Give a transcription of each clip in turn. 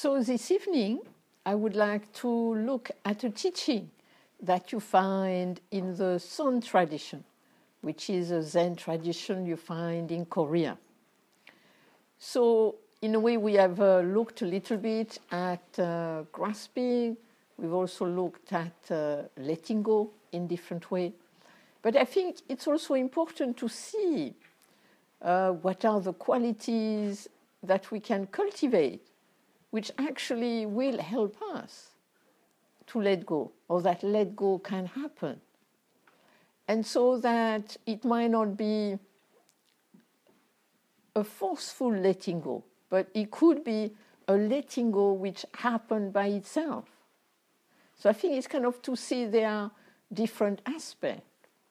So this evening, I would like to look at a teaching that you find in the Son tradition, which is a Zen tradition you find in Korea. So in a way, we have looked a little bit at grasping. We've also looked at letting go in different ways. But I think it's also important to see what are the qualities that we can cultivate, which actually will help us to let go, or that let go can happen. And so that it might not be a forceful letting go, but it could be a letting go which happened by itself. So I think it's kind of to see there are different aspects.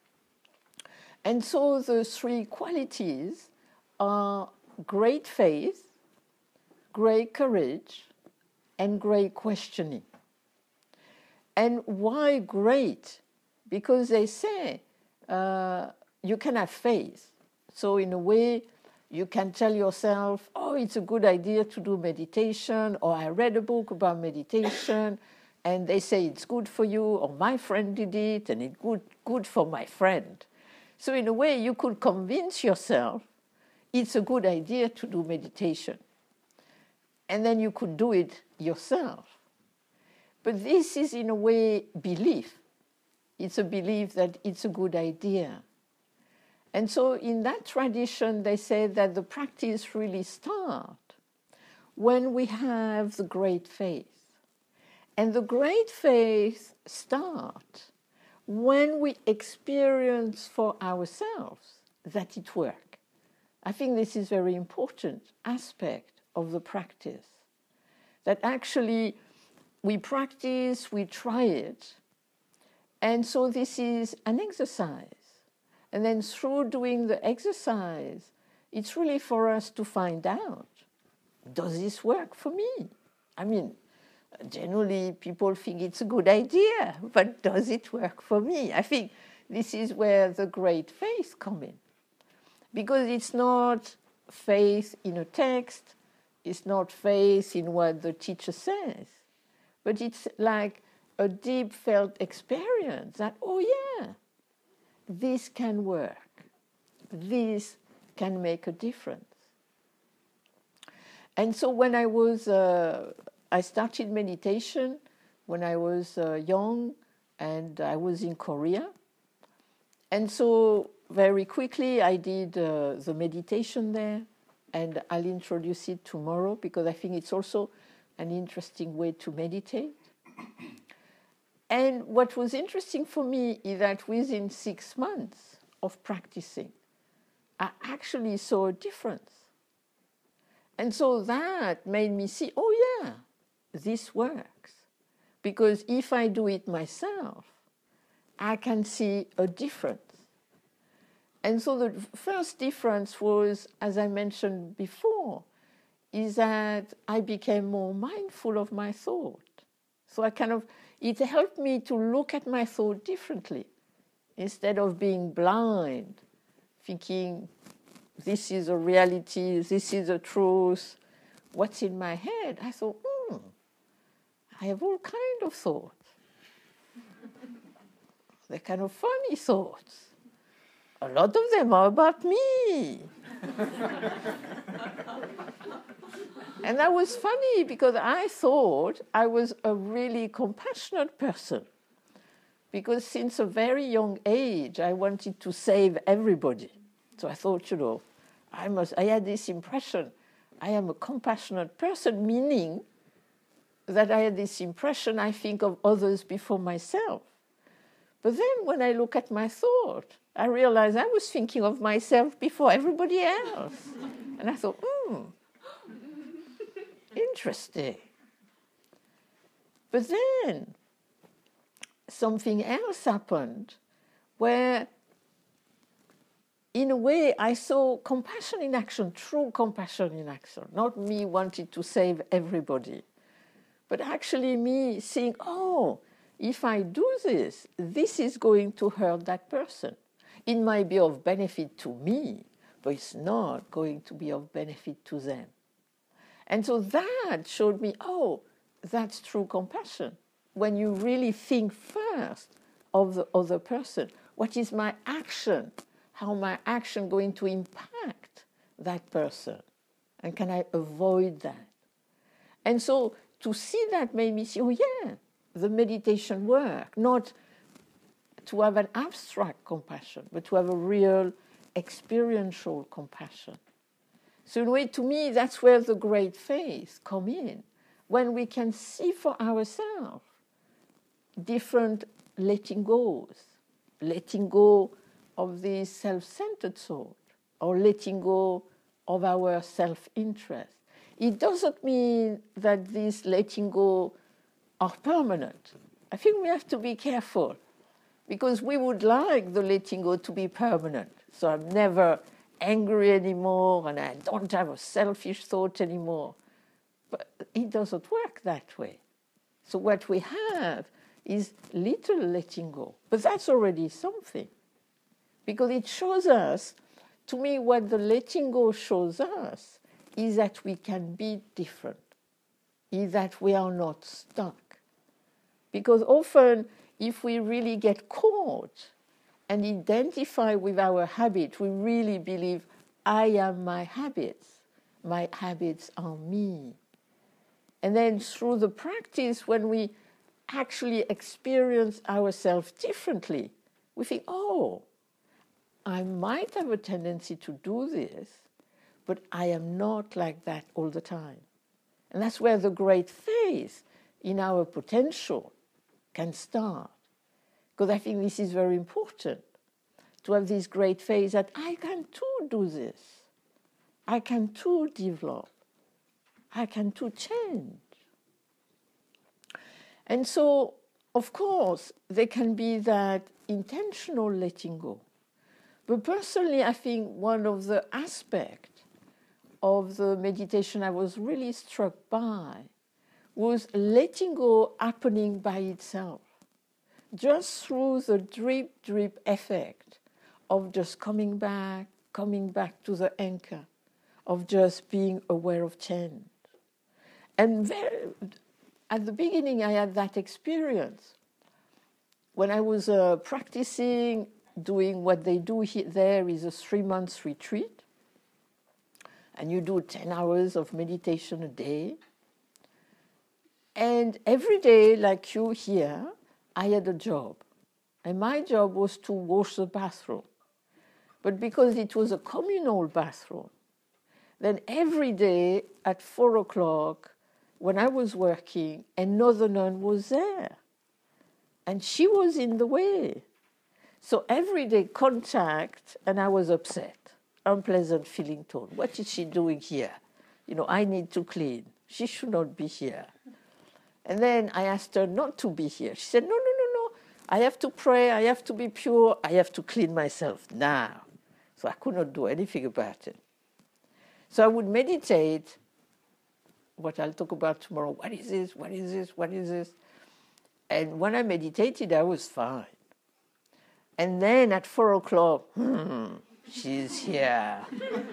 And so the three qualities are great faith, great courage, and great questioning. And why great? Because they say you can have faith. So in a way, you can tell yourself, oh, it's a good idea to do meditation, or I read a book about meditation, and they say it's good for you, or my friend did it, and it's good for my friend. So in a way, you could convince yourself it's a good idea to do meditation. And then you could do it yourself. But this is, in a way, belief. It's a belief that it's a good idea. And so in that tradition, they say that the practice really starts when we have the great faith. And the great faith starts when we experience for ourselves that it works. I think this is a very important aspect of the practice. That actually we practice, we try it, and so this is an exercise. And then through doing the exercise, it's really for us to find out, does this work for me? I mean, generally, people think it's a good idea, but does it work for me? I think this is where the great faith comes in. Because it's not faith in a text, it's not faith in what the teacher says, but it's like a deep felt experience that, oh yeah, this can work. This can make a difference. And so when I started meditation when I was young, and I was in Korea. And so very quickly I did the meditation there, and I'll introduce it tomorrow because I think it's also an interesting way to meditate. And what was interesting for me is that within 6 months of practicing, I actually saw a difference. And so that made me see, oh yeah, this works. Because if I do it myself, I can see a difference. And so the first difference was, as I mentioned before, is that I became more mindful of my thought. So it helped me to look at my thought differently. Instead of being blind, thinking, this is a reality, this is a truth, what's in my head? I thought, I have all kinds of thoughts. They're kind of funny thoughts. A lot of them are about me. And that was funny because I thought I was a really compassionate person. Because since a very young age, I wanted to save everybody. So I thought, I had this impression, I am a compassionate person, meaning that I had this impression, I think of others before myself. But then when I look at my thought, I realized I was thinking of myself before everybody else. And I thought, interesting. But then something else happened where, in a way, I saw compassion in action, true compassion in action, not me wanting to save everybody, but actually me seeing, if I do this, this is going to hurt that person. It might be of benefit to me, but it's not going to be of benefit to them. And so that showed me, oh, that's true compassion. When you really think first of the other person, what is my action? How my action going to impact that person? And can I avoid that? And so to see that made me see, oh yeah, the meditation work, not to have an abstract compassion, but to have a real experiential compassion. So in a way, to me, that's where the great faith come in, when we can see for ourselves different letting go of the self-centered thought, or letting go of our self-interest. It doesn't mean that these letting go are permanent. I think we have to be careful, because we would like the letting go to be permanent. So I'm never angry anymore, and I don't have a selfish thought anymore. But it doesn't work that way. So what we have is little letting go. But that's already something. Because it shows us, to me, what the letting go shows us is that we can be different, is that we are not stuck. Because often, if we really get caught and identify with our habit, we really believe, I am my habits are me. And then through the practice, when we actually experience ourselves differently, we think, oh, I might have a tendency to do this, but I am not like that all the time. And that's where the great faith in our potential can start. Because I think this is very important, to have this great faith that I can too do this. I can too develop. I can too change. And so, of course, there can be that intentional letting go. But personally, I think one of the aspects of the meditation I was really struck by was letting go happening by itself, just through the drip effect of just coming back to the anchor, of just being aware of change. And at the beginning, I had that experience. When I was practicing, doing what they do there is a 3-month retreat, and you do 10 hours of meditation a day. And every day, like you here, I had a job. And my job was to wash the bathroom. But because it was a communal bathroom, then every day at 4 o'clock, when I was working, another nun was there. And she was in the way. So every day contact, and I was upset, unpleasant feeling tone. What is she doing here? I need to clean. She should not be here. And then I asked her not to be here. She said, no. I have to pray. I have to be pure. I have to clean myself now. So I could not do anything about it. So I would meditate, what I'll talk about tomorrow. What is this? What is this? What is this? And when I meditated, I was fine. And then at 4 o'clock, she's here.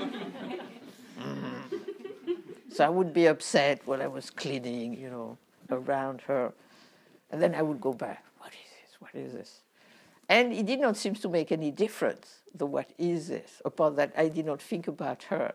So I would be upset when I was cleaning, around her. And then I would go back. What is this? What is this? And it did not seem to make any difference, the what is this, apart that I did not think about her.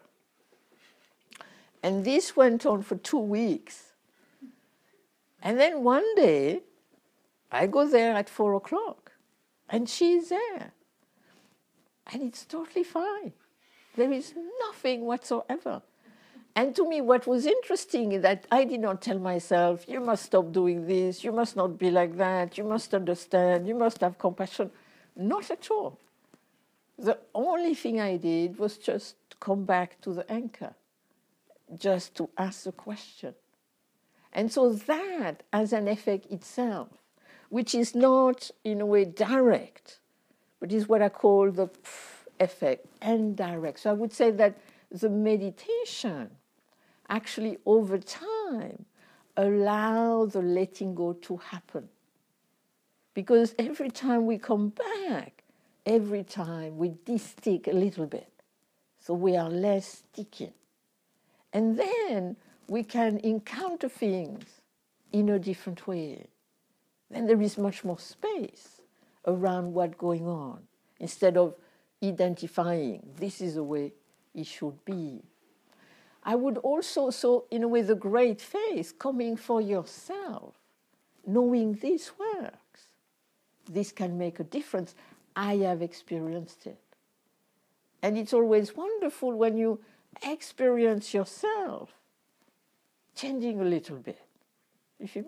And this went on for 2 weeks. And then one day, I go there at 4 o'clock, and she's there. And it's totally fine. There is nothing whatsoever. And to me, what was interesting is that I did not tell myself, you must stop doing this, you must not be like that, you must understand, you must have compassion. Not at all. The only thing I did was just to come back to the anchor, just to ask the question. And so that has an effect itself, which is not, in a way, direct, but is what I call the effect, indirect. So I would say that the meditation actually, over time, allow the letting go to happen. Because every time we come back, every time we de-stick a little bit. So we are less sticky. And then we can encounter things in a different way. Then there is much more space around what's going on, instead of identifying this is the way it should be. I would also, so in a way, the great faith coming for yourself, knowing this works. This can make a difference. I have experienced it. And it's always wonderful when you experience yourself changing a little bit. You think,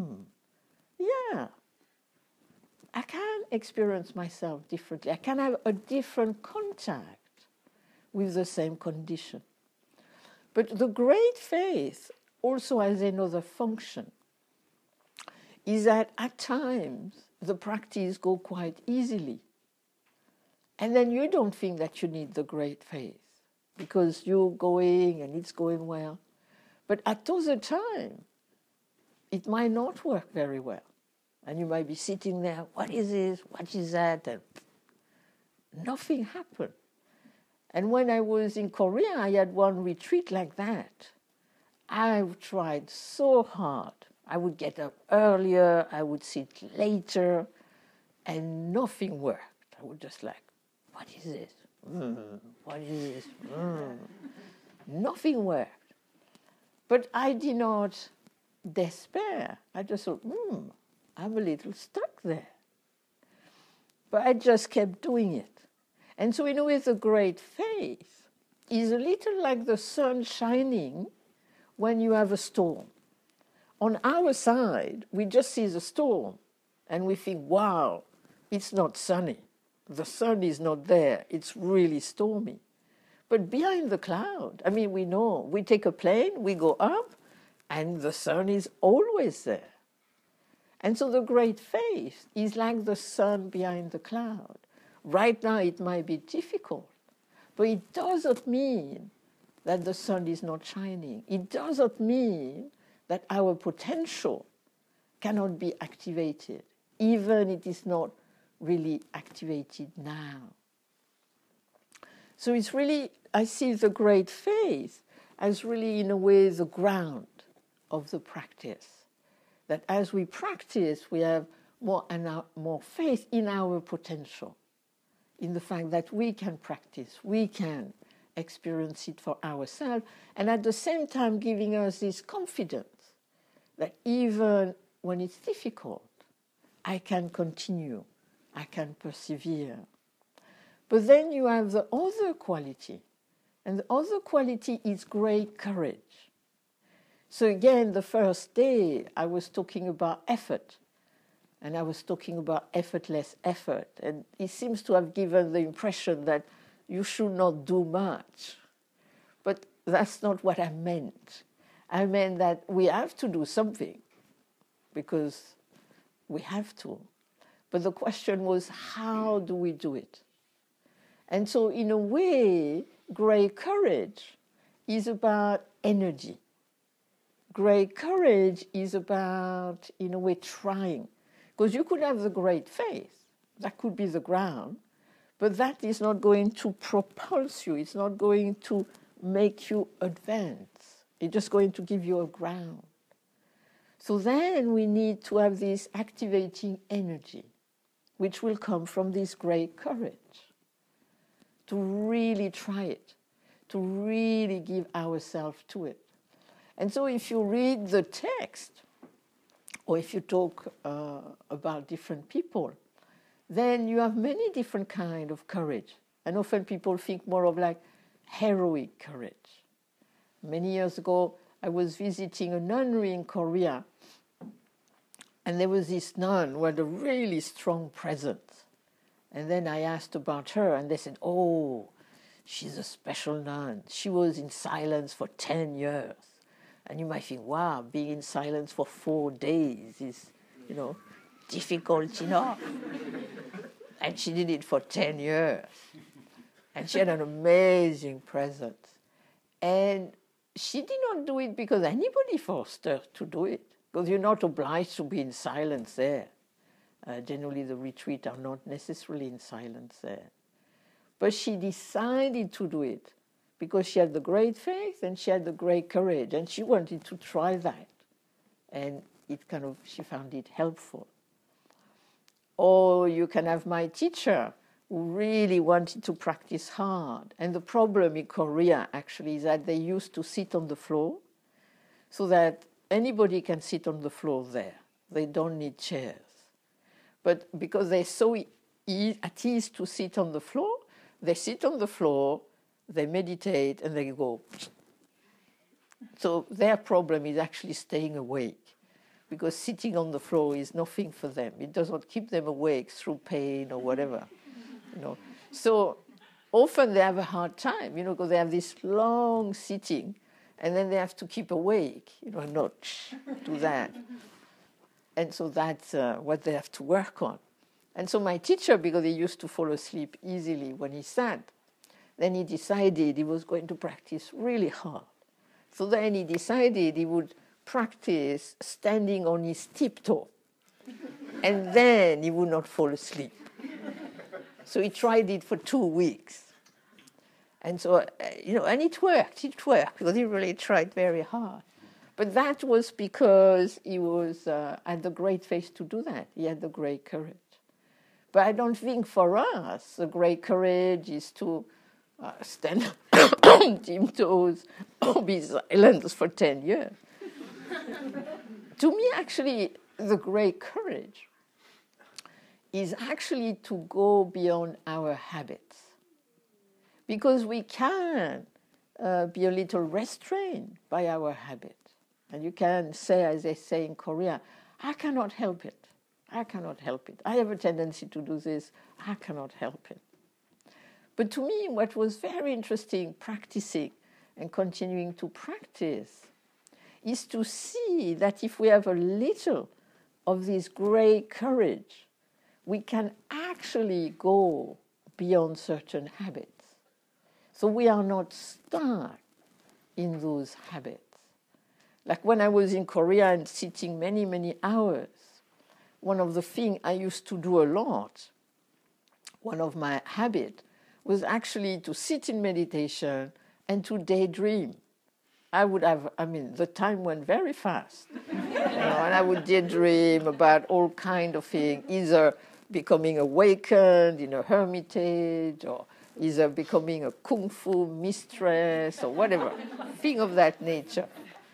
yeah, I can experience myself differently. I can have a different contact with the same condition. But the great faith also has another function, is that at times the practice goes quite easily. And then you don't think that you need the great faith because you're going and it's going well. But at other time, it might not work very well. And you might be sitting there, what is this? What is that? And nothing happened. And when I was in Korea, I had one retreat like that. I tried so hard. I would get up earlier, I would sit later, and nothing worked. I would just like, what is this? What is this? Nothing worked. But I did not despair. I just thought, I'm a little stuck there. But I just kept doing it. And so in a way, the great faith is a little like the sun shining when you have a storm. On our side, we just see the storm and we think, wow, it's not sunny. The sun is not there. It's really stormy. But behind the cloud, I mean, we know, we take a plane, we go up, and the sun is always there. And so the great faith is like the sun behind the cloud. Right now it might be difficult, but it doesn't mean that the sun is not shining. It doesn't mean that our potential cannot be activated, even if it is not really activated now. So it's really, I see the great faith as really, in a way, the ground of the practice. That as we practice, we have more and more faith in our potential, in the fact that we can practice, we can experience it for ourselves, and at the same time giving us this confidence that even when it's difficult, I can continue, I can persevere. But then you have the other quality, and the other quality is great courage. So again, the first day I was talking about effort, and I was talking about effortless effort, and it seems to have given the impression that you should not do much. But that's not what I meant. I meant that we have to do something, because we have to. But the question was, how do we do it? And so in a way, great courage is about energy. Great courage is about, in a way, trying. Because you could have the great faith, that could be the ground, but that is not going to propulse you, it's not going to make you advance. It's just going to give you a ground. So then we need to have this activating energy, which will come from this great courage, to really try it, to really give ourselves to it. And so if you read the text, or if you talk about different people, then you have many different kinds of courage. And often people think more of like heroic courage. Many years ago, I was visiting a nunnery in Korea, and there was this nun who had a really strong presence. And then I asked about her, and they said, oh, she's a special nun. She was in silence for 10 years. And you might think, wow, being in silence for 4 days is, difficult enough. And she did it for 10 years. And she had an amazing presence. And she did not do it because anybody forced her to do it, because you're not obliged to be in silence there. Generally, the retreat are not necessarily in silence there. But she decided to do it because she had the great faith and she had the great courage, and she wanted to try that. And she found it helpful. Or you can have my teacher who really wanted to practice hard. And the problem in Korea, actually, is that they used to sit on the floor so that anybody can sit on the floor there. They don't need chairs. But because they're so at ease to sit on the floor, they sit on the floor, they meditate, and they go. So their problem is actually staying awake, because sitting on the floor is nothing for them. It does not keep them awake through pain or whatever. So often they have a hard time, because they have this long sitting, and then they have to keep awake, and not do that. And so that's what they have to work on. And so my teacher, because he used to fall asleep easily when he sat, then he decided he was going to practice really hard. So then he decided he would practice standing on his tiptoe, and then he would not fall asleep. So he tried it for 2 weeks. And so, and it worked, because he really tried very hard. But that was because he had the great faith to do that. He had the great courage. But I don't think for us the great courage is to stand on tiptoes or be silent for 10 years. To me, actually, the great courage is actually to go beyond our habits. Because we can be a little restrained by our habit. And you can say, as they say in Korea, I cannot help it. I cannot help it. I have a tendency to do this. I cannot help it. But to me, what was very interesting practicing and continuing to practice is to see that if we have a little of this great courage, we can actually go beyond certain habits. So we are not stuck in those habits. Like when I was in Korea and sitting many, many hours, one of the things I used to do a lot, one of my habits, was actually to sit in meditation and to daydream. The time went very fast. And I would daydream about all kinds of things, either becoming awakened in a hermitage, or either becoming a kung fu mistress, or whatever, thing of that nature.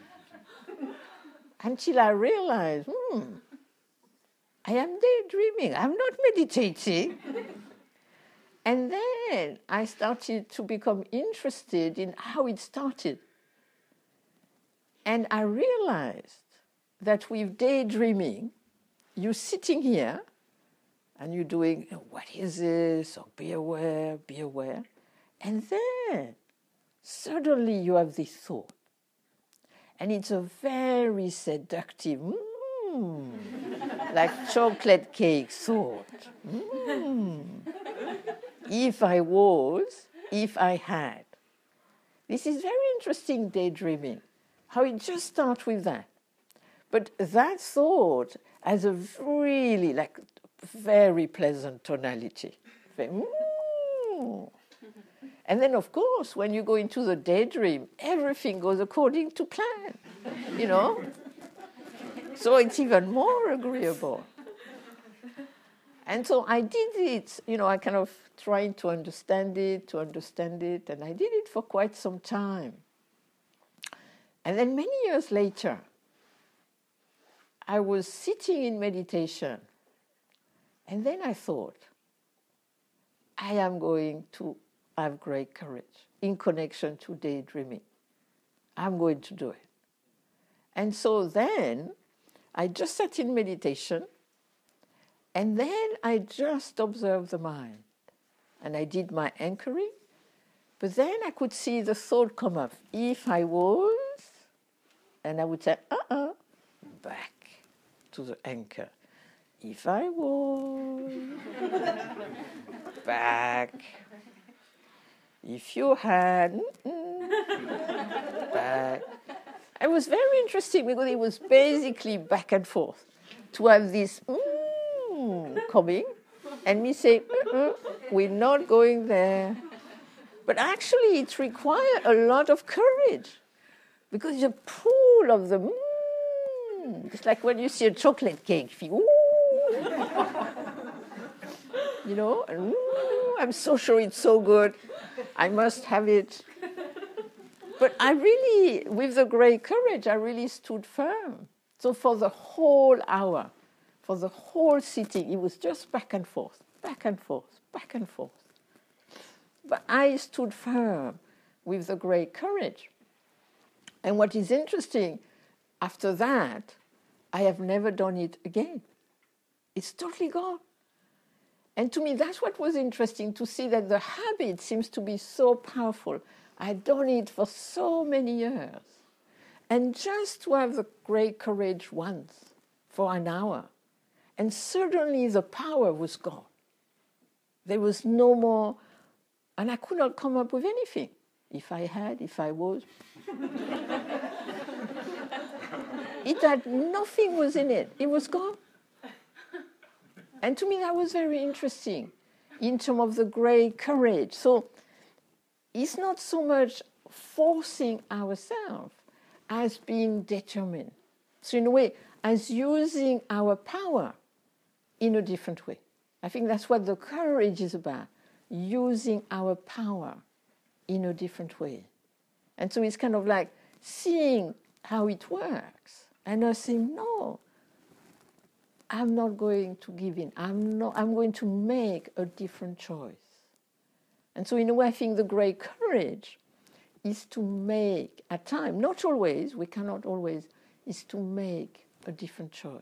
Until I realized, I am daydreaming, I'm not meditating. And then I started to become interested in how it started. And I realized that with daydreaming, you're sitting here and you're doing, what is this? Or be aware, be aware. And then suddenly you have this thought. And it's a very seductive, like chocolate cake thought. If I had. This is very interesting daydreaming, how it just starts with that. But that thought has a really, very pleasant tonality. And then, of course, when you go into the daydream, everything goes according to plan, So it's even more agreeable. And so I did it, I kind of trying to understand it, and I did it for quite some time. And then many years later, I was sitting in meditation, and then I thought, I am going to have great courage in connection to daydreaming. I'm going to do it. And so then I just sat in meditation, and then I just observed the mind. And I did my anchoring, but then I could see the thought come up. If I was, and I would say, back to the anchor. If I was, back. If you had, back. It was very interesting because it was basically back and forth to have this coming and me saying, we're not going there. But actually, it requires a lot of courage because the pull of the it's like when you see a chocolate cake, you feel, you know, and, I'm so sure it's so good. I must have it. But I really, with the great courage, I really stood firm. So for the whole hour, for the whole sitting, it was just back and forth, back and forth, back and forth. But I stood firm with the great courage. And what is interesting, after that, I have never done it again. It's totally gone. And to me, that's what was interesting, to see that the habit seems to be so powerful. I'd done it for so many years. And just to have the great courage once, for an hour, and suddenly the power was gone. There was no more, and I could not come up with anything. If I was. It had, nothing was in it. It was gone. And to me, that was very interesting in terms of the great courage. So it's not so much forcing ourselves as being determined. So in a way, as using our power in a different way. I think that's what the courage is about, using our power in a different way. And so it's kind of like seeing how it works and us saying, no, I'm not going to give in. I'm going to make a different choice. And so in a way, I think the great courage is to make, at times, not always, we cannot always, is to make a different choice.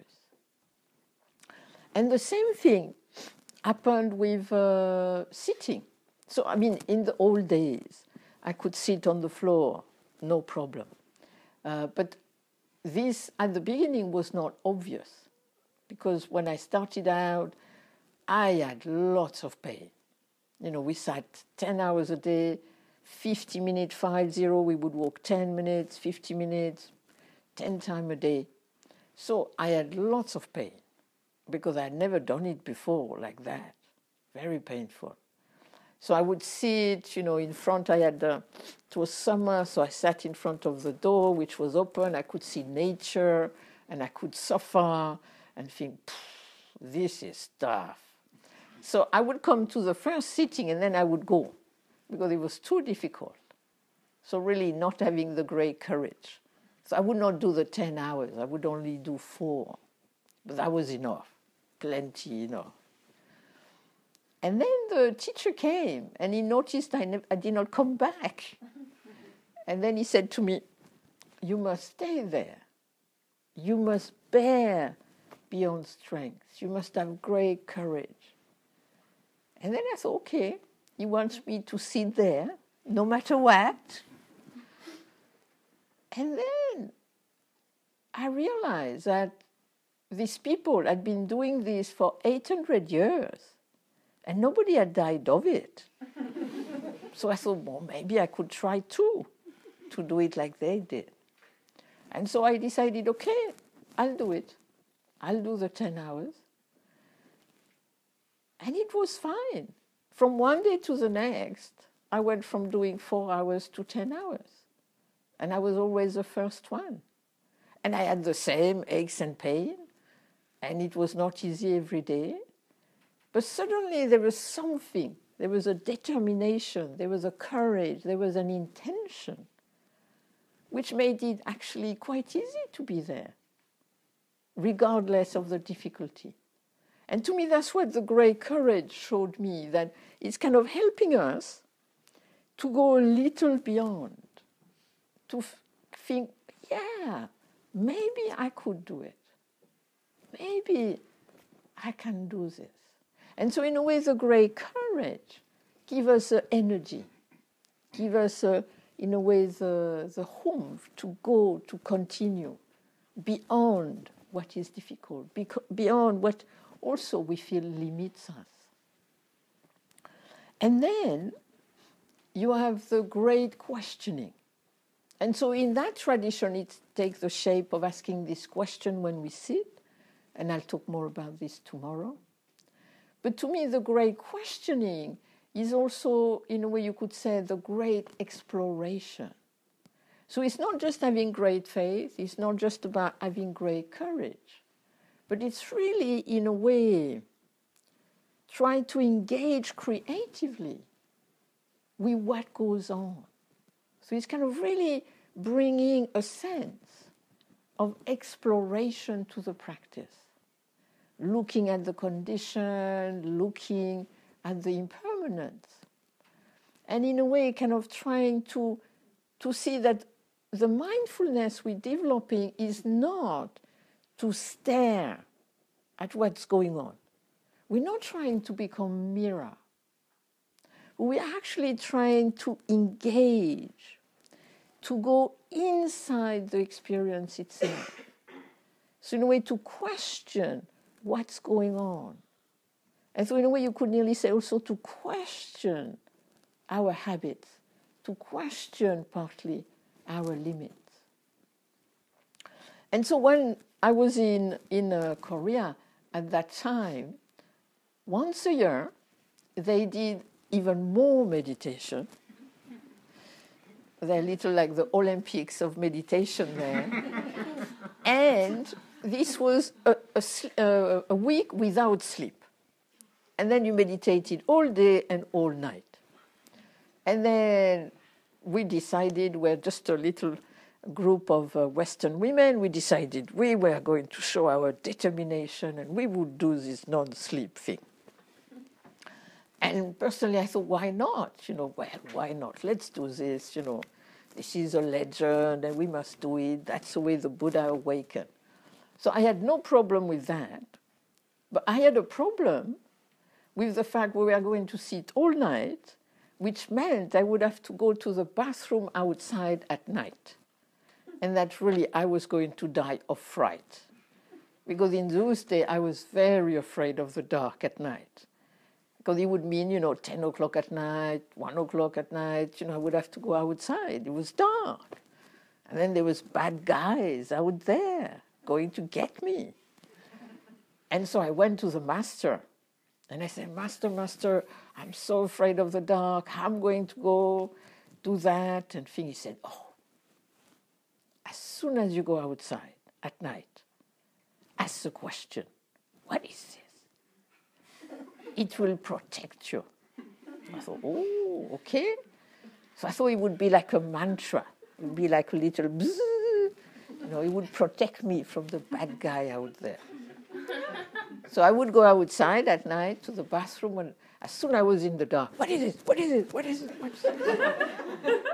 And the same thing happened with sitting. So, I mean, in the old days, I could sit on the floor, no problem. But this, at the beginning, was not obvious. Because when I started out, I had lots of pain. You know, we sat 10 hours a day, 50 minutes, 50, we would walk 10 minutes, 50 minutes, 10 times a day. So I had lots of pain because I had never done it before like that. Very painful. So I would sit, you know, in front. It was summer, so I sat in front of the door, which was open. I could see nature, and I could suffer and think, this is tough. So I would come to the first sitting, and then I would go, because it was too difficult. So really not having the great courage. So I would not do the 10 hours. I would only do 4. But that was enough. Plenty enough. And then the teacher came, and he noticed I did not come back. And then he said to me, you must stay there. You must bear beyond strength. You must have great courage. And then I thought, okay, he wants me to sit there, no matter what. And then I realized that these people had been doing this for 800 years, and nobody had died of it. So I thought, well, maybe I could try too, to do it like they did. And so I decided, okay, I'll do it. I'll do the 10 hours. And it was fine. From one day to the next, I went from doing 4 hours to 10 hours. And I was always the first one. And I had the same aches and pain, and it was not easy every day. But suddenly there was something. There was a determination, there was a courage, there was an intention, which made it actually quite easy to be there, regardless of the difficulty. And to me, that's what the great courage showed me, that it's kind of helping us to go a little beyond, to think, yeah, maybe I could do it. Maybe I can do this. And so in a way, the great courage gives us the energy, gives us, in a way, the oomph to go, to continue beyond what is difficult, beyond what also we feel limits us. And then you have the great questioning. And so in that tradition, it takes the shape of asking this question when we sit, and I'll talk more about this tomorrow. But to me, the great questioning is also, in a way you could say, the great exploration. So it's not just having great faith, it's not just about having great courage, but it's really, in a way, trying to engage creatively with what goes on. So it's kind of really bringing a sense of exploration to the practice, looking at the condition, looking at the impermanence, and in a way kind of trying to see that the mindfulness we're developing is not to stare at what's going on. We're not trying to become mirror. We're actually trying to engage, to go inside the experience itself. So in a way to question what's going on. And so in a way you could nearly say also to question our habits, to question partly our limits. And so when I was in Korea at that time, once a year they did even more meditation. They're a little like the Olympics of meditation there. And this was a week without sleep. And then you meditated all day and all night. And then we decided, we're just a little group of Western women, we decided we were going to show our determination and we would do this non-sleep thing. And personally I thought, why not? Why not? Let's do this, This is a legend and we must do it. That's the way the Buddha awakened. So I had no problem with that. But I had a problem with the fact we were going to sit all night, which meant I would have to go to the bathroom outside at night. And that really I was going to die of fright. Because in those days I was very afraid of the dark at night. Because it would mean, 10 o'clock at night, 1 o'clock at night, I would have to go outside. It was dark. And then there was bad guys out there going to get me. And so I went to the master. And I said, Master, I'm so afraid of the dark. I'm going to go do that. And he said, as soon as you go outside at night, ask the question, what is this? It will protect you. I thought, okay. So I thought it would be like a mantra. It would be like a little bzzz. It would protect me from the bad guy out there. So I would go outside at night to the bathroom, and as soon as I was in the dark, what is it? What is it? What is it? What is it?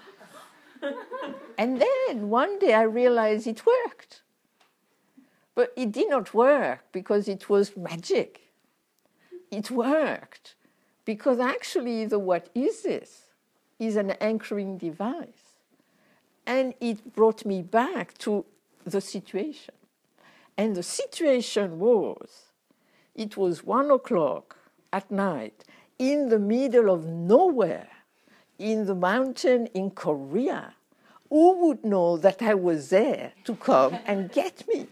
And then one day I realized it worked. But it did not work because it was magic. It worked because actually the what is this is an anchoring device. And it brought me back to the situation. And the situation was, it was 1 o'clock at night in the middle of nowhere, in the mountain in Korea. Who would know that I was there to come and get me?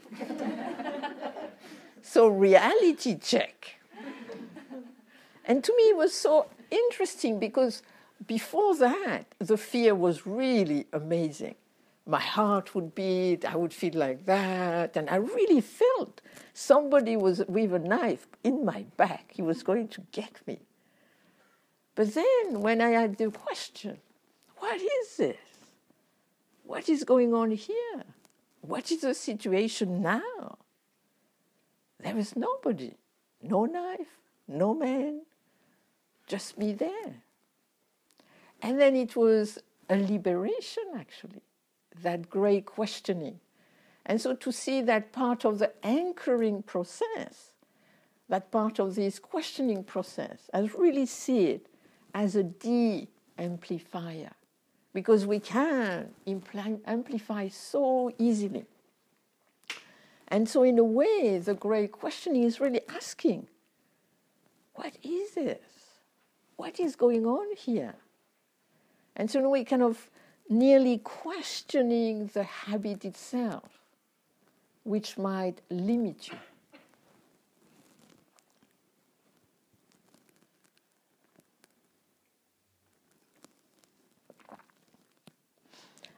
So reality check. And to me, it was so interesting because before that, the fear was really amazing. My heart would beat, I would feel like that, and I really felt somebody was with a knife in my back. He was going to get me. But then when I had the question, what is this? What is going on here? What is the situation now? There was nobody, no knife, no man, just me there. And then it was a liberation, actually, that great questioning. And so to see that part of the anchoring process, that part of this questioning process, I really see it as a de-amplifier, because we can amplify so easily. And so in a way, the great questioning is really asking, what is this? What is going on here? And so in a way, kind of nearly questioning the habit itself, which might limit you.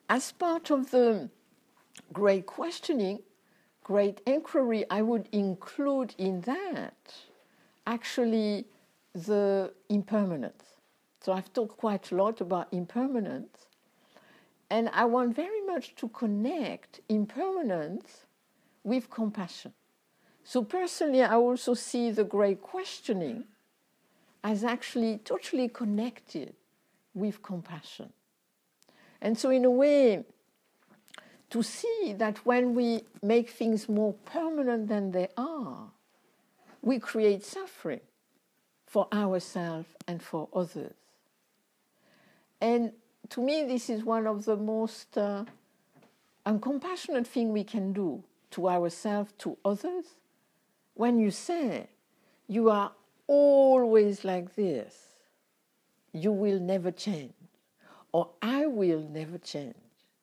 as part of the great questioning, great inquiry, I would include in that actually the impermanence. So I've talked quite a lot about impermanence, and I want very much to connect impermanence with compassion. So personally, I also see the great questioning as actually totally connected with compassion. And so in a way, to see that when we make things more permanent than they are, we create suffering for ourselves and for others. And to me, this is one of the most uncompassionate things we can do to ourselves, to others. When you say, you are always like this, you will never change, or I will never change.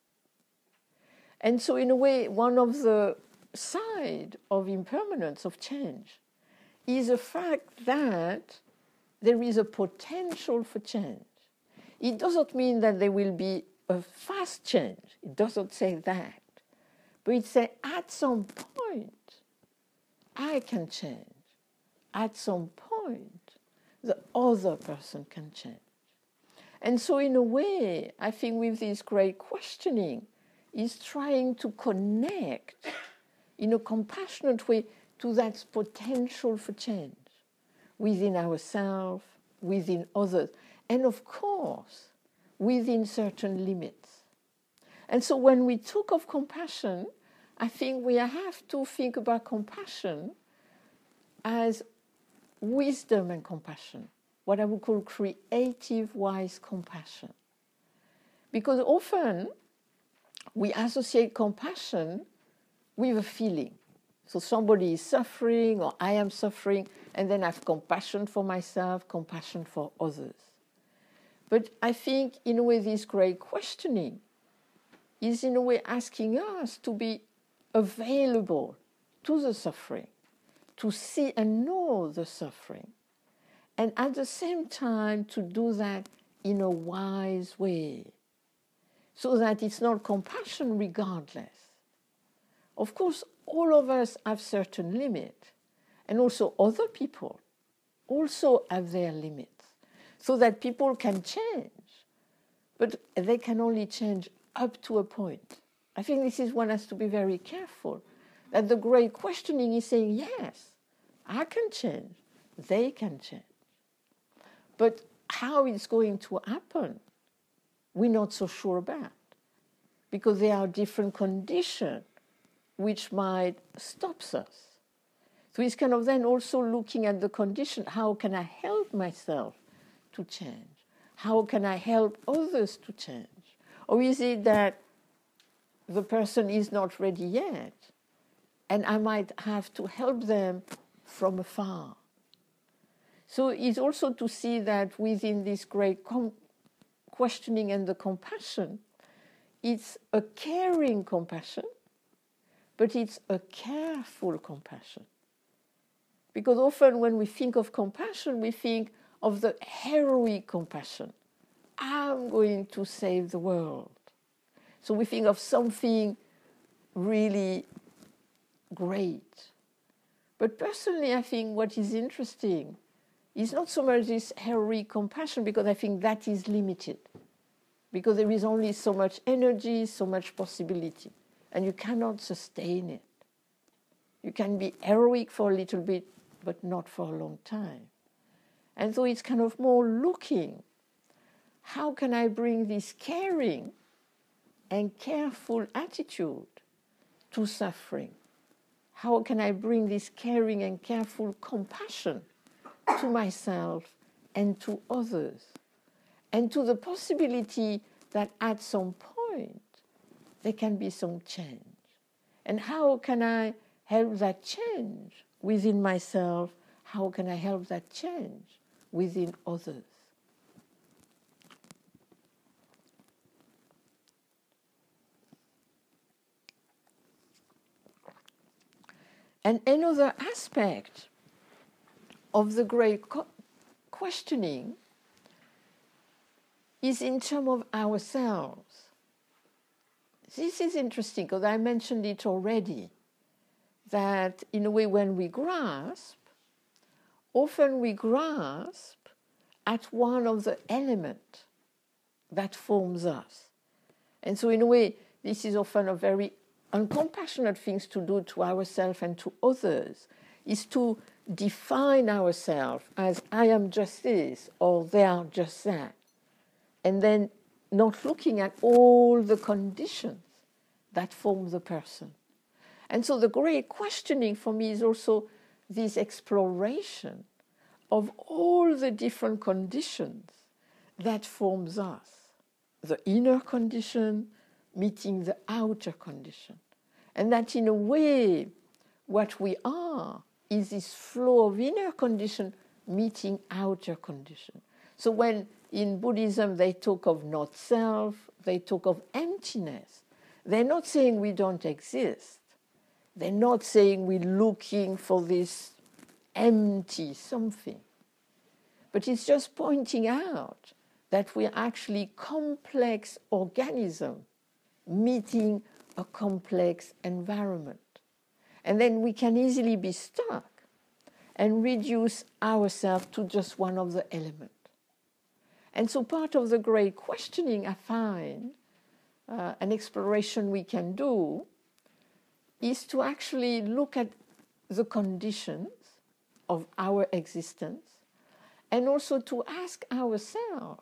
And so in a way, one of the sides of impermanence, of change, is the fact that there is a potential for change. It doesn't mean that there will be a fast change. It doesn't say that. But it says at some point, I can change. At some point, the other person can change. And so in a way, I think with this great questioning, is trying to connect in a compassionate way to that potential for change within ourselves, within others, and of course, within certain limits. And so when we talk of compassion, I think we have to think about compassion as wisdom and compassion, what I would call creative, wise compassion. Because often we associate compassion with a feeling. So somebody is suffering, or I am suffering, and then I have compassion for myself, compassion for others. But I think, in a way, this great questioning is, in a way, asking us to be available to the suffering, to see and know the suffering, and at the same time to do that in a wise way, so that it's not compassion regardless. Of course, all of us have certain limits, and also other people also have their limits, so that people can change, but they can only change up to a point. I think this is one has to be very careful, that the great questioning is saying, yes, I can change, they can change. But how it's going to happen, we're not so sure about, because there are different conditions which might stop us. So it's kind of then also looking at the condition, how can I help myself to change? How can I help others to change? Or is it that the person is not ready yet, and I might have to help them from afar? So it's also to see that within this great questioning and the compassion, it's a caring compassion, but it's a careful compassion. Because often when we think of compassion, we think of the heroic compassion. I'm going to save the world. So we think of something really great. But personally, I think what is interesting is not so much this heroic compassion, because I think that is limited. Because there is only so much energy, so much possibility, and you cannot sustain it. You can be heroic for a little bit, but not for a long time. And so it's kind of more looking, how can I bring this caring and careful attitude to suffering? How can I bring this caring and careful compassion to myself and to others, and to the possibility that at some point there can be some change? And how can I help that change within myself? How can I help that change within others? And another aspect of the great questioning is in terms of ourselves. This is interesting because I mentioned it already, that in a way when we grasp, often we grasp at one of the elements that forms us. And so in a way, this is often a very uncompassionate thing to do to ourselves and to others, is to define ourselves as I am just this or they are just that. And then not looking at all the conditions that form the person. And so the great questioning for me is also this exploration of all the different conditions that forms us. The inner condition meeting the outer condition. And that in a way, what we are is this flow of inner condition meeting outer condition. So when in Buddhism they talk of not self, they talk of emptiness, they're not saying we don't exist. They're not saying we're looking for this empty something. But it's just pointing out that we're actually complex organism meeting a complex environment. And then we can easily be stuck and reduce ourselves to just one of the elements. And so part of the great questioning, I find, an exploration we can do, is to actually look at the conditions of our existence and also to ask ourselves,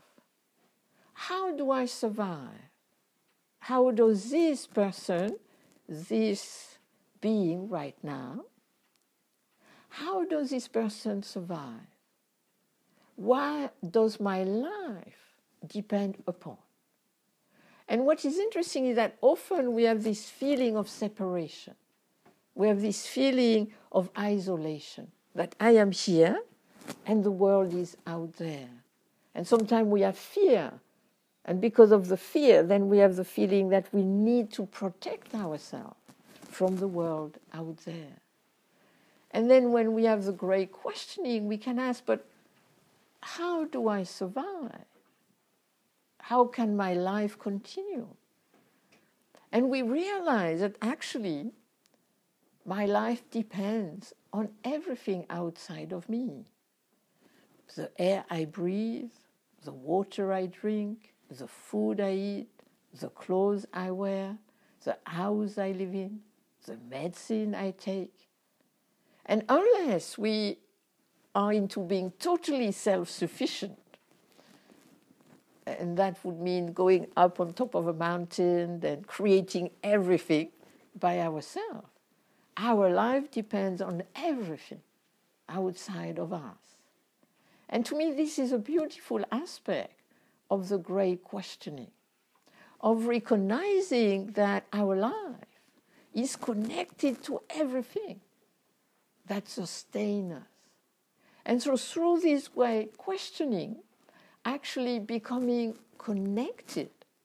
how do I survive? How does this person, this being right now, how does this person survive? What does my life depend upon? And what is interesting is that often we have this feeling of separation. We have this feeling of isolation, that I am here and the world is out there. And sometimes we have fear. And because of the fear, then we have the feeling that we need to protect ourselves from the world out there. And then when we have the great questioning, we can ask, but how do I survive? How can my life continue? And we realize that actually my life depends on everything outside of me. The air I breathe, the water I drink, the food I eat, the clothes I wear, the house I live in, the medicine I take. And unless we are into being totally self-sufficient, and that would mean going up on top of a mountain and creating everything by ourselves, our life depends on everything outside of us. And to me, this is a beautiful aspect of the great questioning, of recognizing that our life is connected to everything that sustains us. And so through this great questioning, actually becoming connected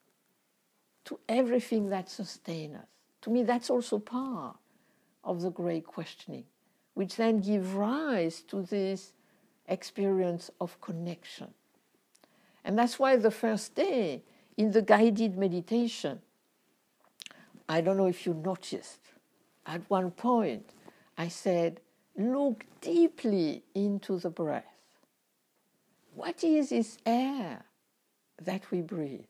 to everything that sustains us. To me, that's also part of the great questioning, which then gives rise to this experience of connection. And that's why the first day in the guided meditation, I don't know if you noticed, at one point I said, look deeply into the breath. What is this air that we breathe?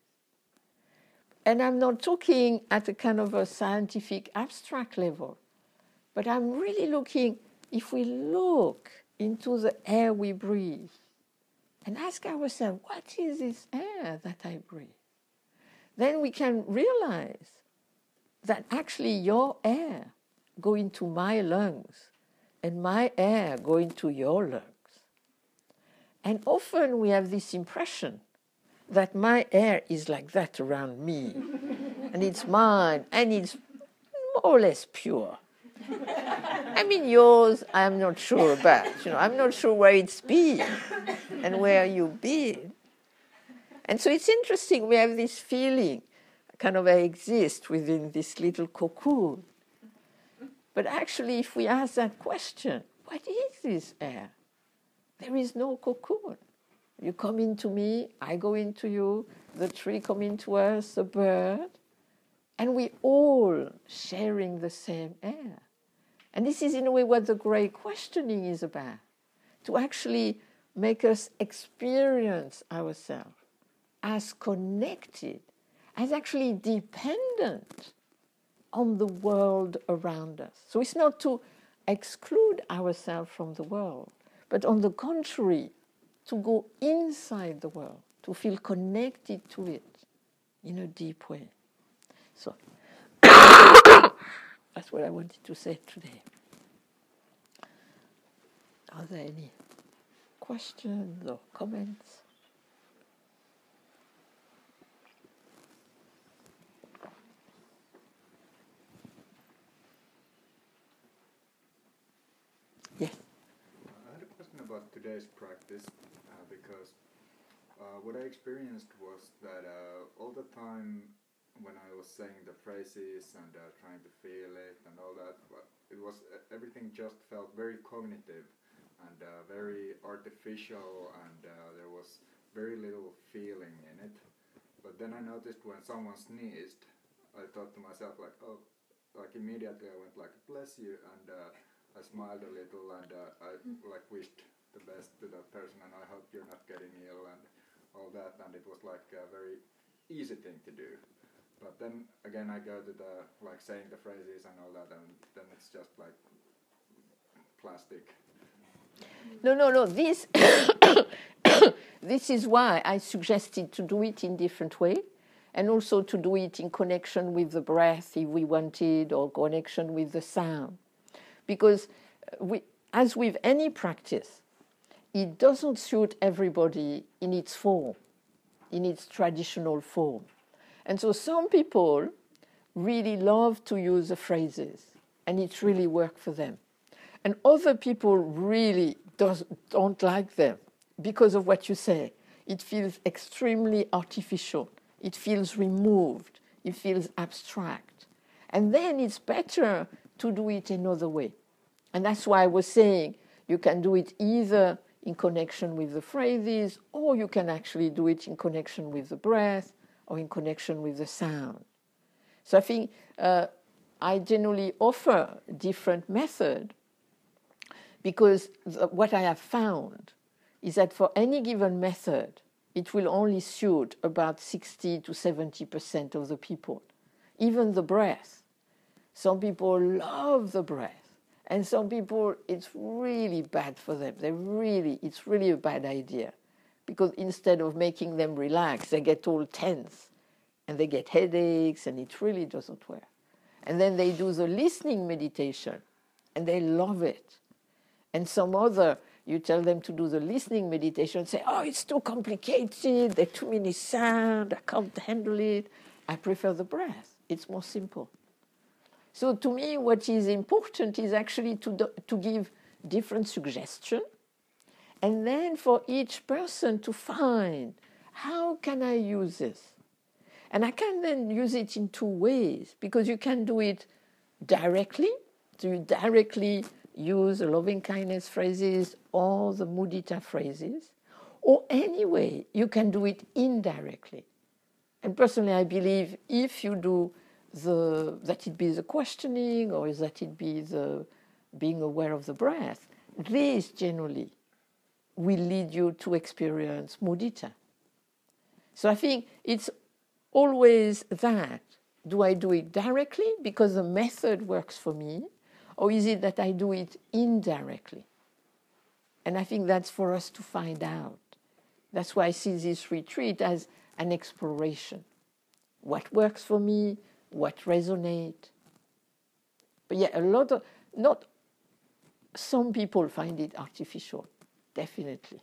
And I'm not talking at a kind of a scientific abstract level, but I'm really looking, if we look into the air we breathe and ask ourselves, what is this air that I breathe? Then we can realize that actually your air go into my lungs and my air go into your lungs. And often we have this impression that my air is like that around me, and it's mine, and it's more or less pure. I mean, yours, I'm not sure about. I'm not sure where it's been and where you've been. And so it's interesting, we have this feeling, kind of I exist within this little cocoon. But actually, if we ask that question, what is this air? There is no cocoon. You come into me, I go into you, the tree come into us, the bird. And we all sharing the same air. And this is in a way what the great questioning is about, to actually make us experience ourselves as connected, as actually dependent on the world around us. So it's not to exclude ourselves from the world, but on the contrary, to go inside the world, to feel connected to it in a deep way. So that's what I wanted to say today. Are there any questions or comments? Yes. I had a question about today's practice because what I experienced was that all the time when I was saying the phrases and trying to feel it and all that, it was everything just felt very cognitive and very artificial, and there was very little feeling in it. But then I noticed when someone sneezed, I thought to myself like, oh, like immediately I went like, bless you, and I smiled a little, and I like wished the best to that person, and I hope you're not getting ill and all that, and it was like a very easy thing to do. But then again I go to the like saying the phrases and all that, and then it's just like plastic. No. This this is why I suggested to do it in different way, and also to do it in connection with the breath if we wanted, or connection with the sound. Because as with any practice, it doesn't suit everybody in its form, in its traditional form. And so some people really love to use the phrases, and it really works for them. And other people really don't like them because of what you say. It feels extremely artificial. It feels removed. It feels abstract. And then it's better to do it another way. And that's why I was saying you can do it either in connection with the phrases, or you can actually do it in connection with the breath, or in connection with the sound. So I think I generally offer different methods, because what I have found is that for any given method, it will only suit about 60 to 70% of the people. Even the breath. Some people love the breath, and some people, it's really bad for them. It's really a bad idea, because instead of making them relax, they get all tense, and they get headaches, and it really doesn't work. And then they do the listening meditation, and they love it. And some other, you tell them to do the listening meditation, say, oh, it's too complicated, there are too many sounds, I can't handle it. I prefer the breath. It's more simple. So to me, what is important is actually to give different suggestions, and then for each person to find, how can I use this? And I can then use it in two ways, because you can do it directly, so you directly use the loving kindness phrases or the mudita phrases, or anyway, you can do it indirectly. And personally, I believe if you do that it be the questioning, or that it be the being aware of the breath, this generally will lead you to experience mudita. So I think it's always that. Do I do it directly because the method works for me, or is it that I do it indirectly? And I think that's for us to find out. That's why I see this retreat as an exploration. What works for me, what resonates. But yeah, some people find it artificial, definitely.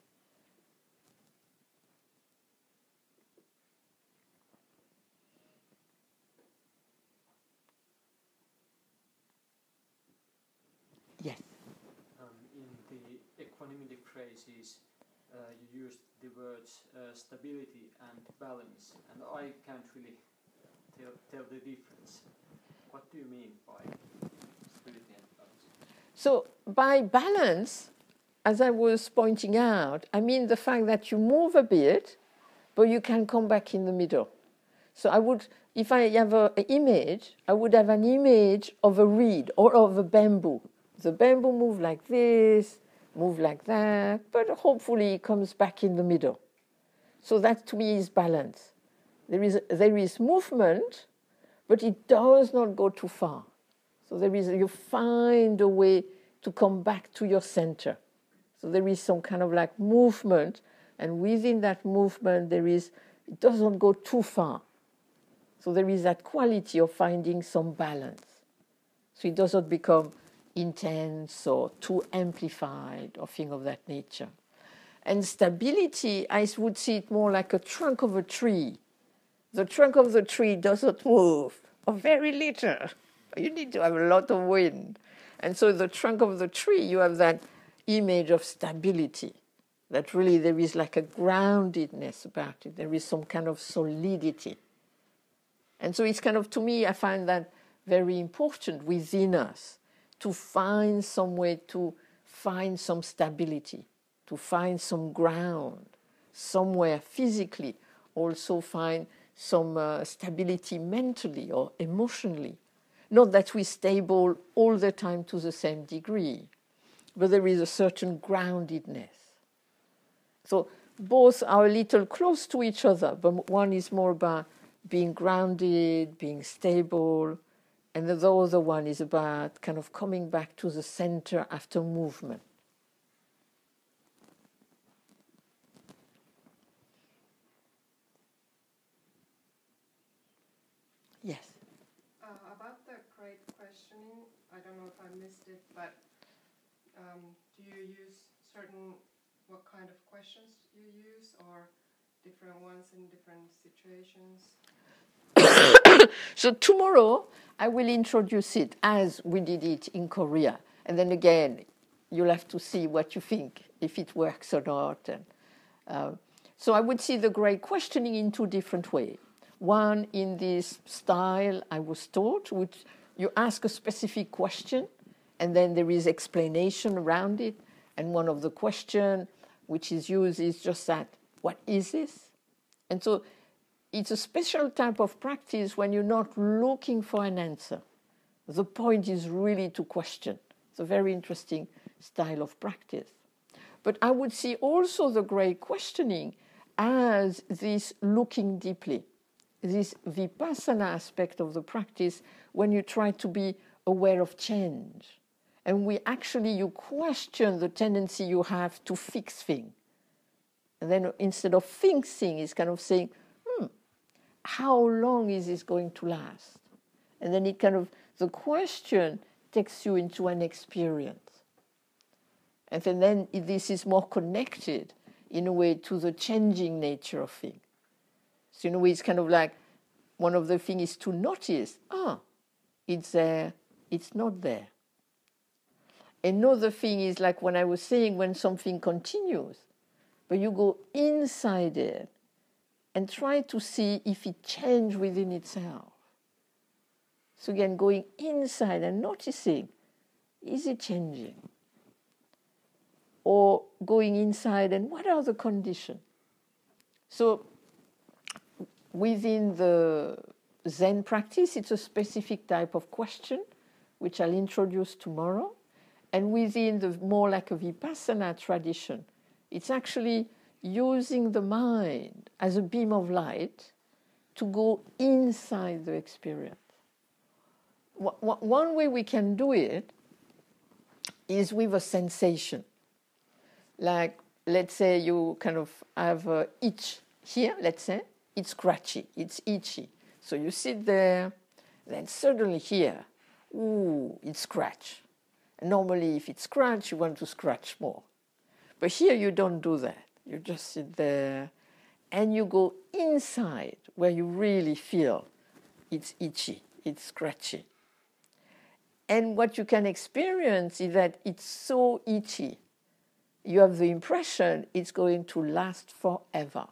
Yes. In the equanimity phrases, you used the words stability and balance, and I can't really tell the difference. What do you mean by stability and balance? So by balance, as I was pointing out, I mean the fact that you move a bit, but you can come back in the middle. So I would, if I have an image, I would have an image of a reed or of a bamboo. The bamboo move like this, move like that, but hopefully it comes back in the middle. So that to me is balance. There is movement, but it does not go too far. So you find a way to come back to your center. So there is some kind of like movement, and within that movement it doesn't go too far. So there is that quality of finding some balance. So it doesn't become intense or too amplified or thing of that nature. And stability, I would see it more like a trunk of a tree. The trunk of the tree doesn't move, or very little. You need to have a lot of wind. And so the trunk of the tree, you have that image of stability, that really there is like a groundedness about it. There is some kind of solidity. And so it's kind of, to me, I find that very important within us to find some way to find some stability, to find some ground, somewhere physically, also find some stability mentally or emotionally. Not that we're stable all the time to the same degree, but there is a certain groundedness. So both are a little close to each other, but one is more about being grounded, being stable, and the other one is about kind of coming back to the center after movement. Yes. About the great questioning, I don't know if I missed it, but do you use what kind of questions you use, or different ones in different situations? So tomorrow I will introduce it as we did it in Korea. And then again, you'll have to see what you think, if it works or not. And, so I would see the great questioning in two different ways. One, in this style I was taught, which you ask a specific question, and then there is explanation around it. And one of the questions which is used is just that, what is this? And so it's a special type of practice when you're not looking for an answer. The point is really to question. It's a very interesting style of practice. But I would see also the great questioning as this looking deeply, this vipassana aspect of the practice when you try to be aware of change. And you question the tendency you have to fix things. And then instead of fixing, it's kind of saying, how long is this going to last? And then the question takes you into an experience. And then this is more connected, in a way, to the changing nature of things. So in a way, it's kind of like, one of the things is to notice, it's there, it's not there. Another thing is like when I was saying, when something continues, but you go inside it and try to see if it changed within itself. So again, going inside and noticing, is it changing? Or going inside and what are the conditions? So within the Zen practice, it's a specific type of question, which I'll introduce tomorrow. And within the more like a Vipassana tradition, it's actually using the mind as a beam of light to go inside the experience. One way we can do it is with a sensation. Like, let's say you kind of have an itch here, let's say, it's scratchy, it's itchy. So you sit there, then suddenly here, it's scratch. Normally, if it's scratch, you want to scratch more. But here you don't do that. You just sit there and you go inside where you really feel it's itchy, it's scratchy. And what you can experience is that it's so itchy. You have the impression it's going to last forever.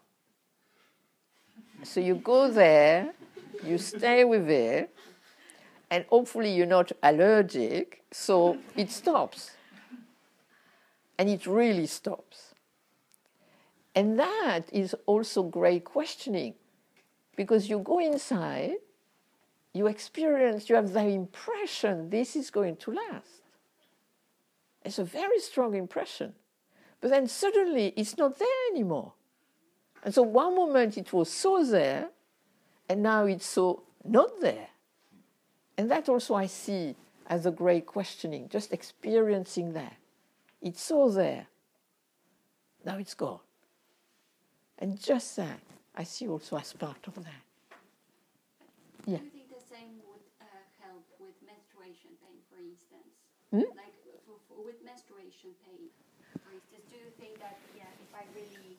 So you go there, you stay with it, and hopefully you're not allergic, so it stops. And it really stops. And that is also great questioning, because you go inside, you experience, you have the impression this is going to last. It's a very strong impression. But then suddenly it's not there anymore. And so one moment it was so there, and now it's so not there. And that also I see as a great questioning, just experiencing that. It's so there. Now it's gone. And just that I see also as part of that. Yeah. Do you think the same would help with menstruation pain, for instance? Like with menstruation pain, for instance, do you think that, if I really...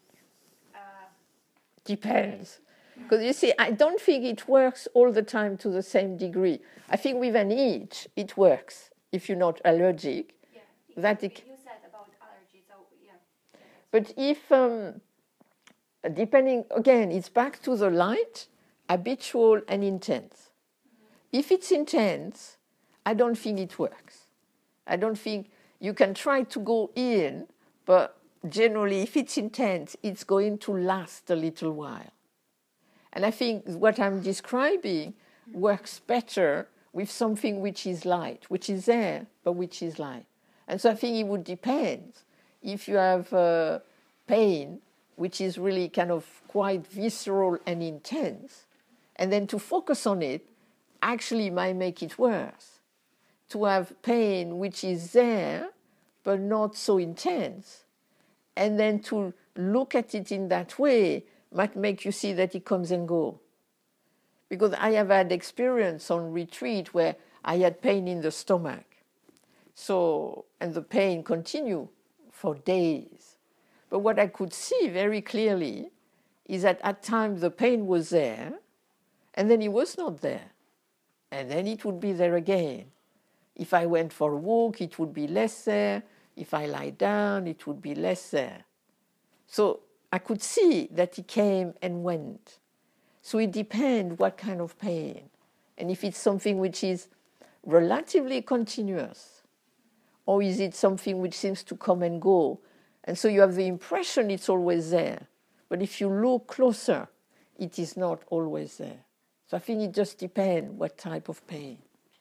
Depends. Because you see, I don't think it works all the time to the same degree. I think with an itch, it works if you're not allergic. Yeah, that you said about allergies, so yeah. But if, depending, again, it's back to the light, habitual and intense. If it's intense, I don't think it works. I don't think you can try to go in, but generally, if it's intense, it's going to last a little while. And I think what I'm describing works better with something which is light, which is there, but which is light. And so I think it would depend if you have pain, which is really kind of quite visceral and intense, and then to focus on it actually might make it worse. To have pain which is there, but not so intense, and then to look at it in that way might make you see that it comes and goes. Because I have had experience on retreat where I had pain in the stomach. So, and the pain continued for days. But what I could see very clearly is that at times the pain was there, and then it was not there. And then it would be there again. If I went for a walk, it would be less there. If I lie down, it would be less there. So I could see that it came and went. So it depends what kind of pain. And if it's something which is relatively continuous, or is it something which seems to come and go? And so you have the impression it's always there. But if you look closer, it is not always there. So I think it just depends what type of pain.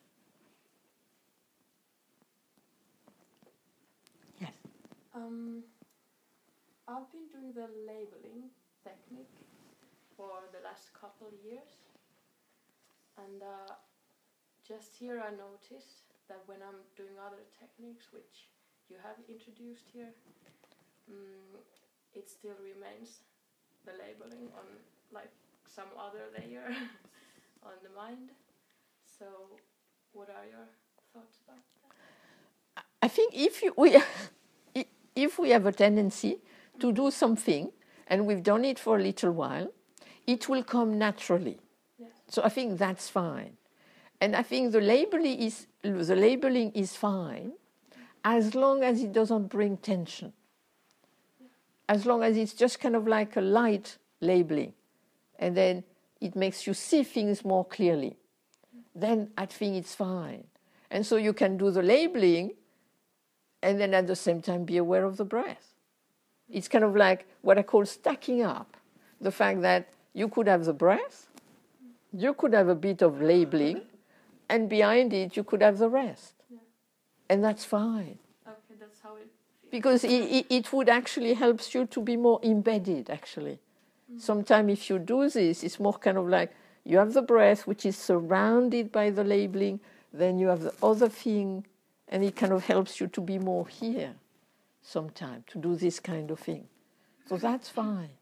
Yes. I've been doing the labeling technique for the last couple of years, and just here I noticed that when I'm doing other techniques which you have introduced here, it still remains the labeling on like some other layer on the mind. So what are your thoughts about that? I think if we have a tendency to do something, and we've done it for a little while, it will come naturally. Yes. So I think that's fine. And I think the labeling is fine as long as it doesn't bring tension. As long as it's just kind of like a light labeling, and then it makes you see things more clearly, then I think it's fine. And so you can do the labeling and then at the same time be aware of the breath. It's kind of like what I call stacking up. The fact that you could have the breath, you could have a bit of labeling, and behind it you could have the rest. Yeah. And that's fine. Okay, that's how it feels. Because it would actually help you to be more embedded, actually. Sometimes if you do this, it's more kind of like you have the breath, which is surrounded by the labeling, then you have the other thing, and it kind of helps you to be more here sometimes, to do this kind of thing. So that's fine.